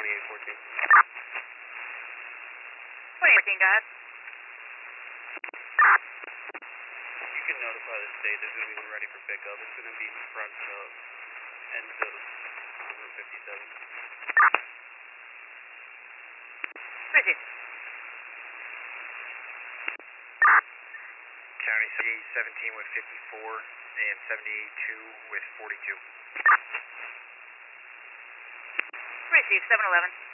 2814. 2814, go ahead. You can notify the state there's going to be one ready for pickup. It's going to be in front of end of Route 57. Proceed. County 7817 with 54 and 782 with 42. Receive 711.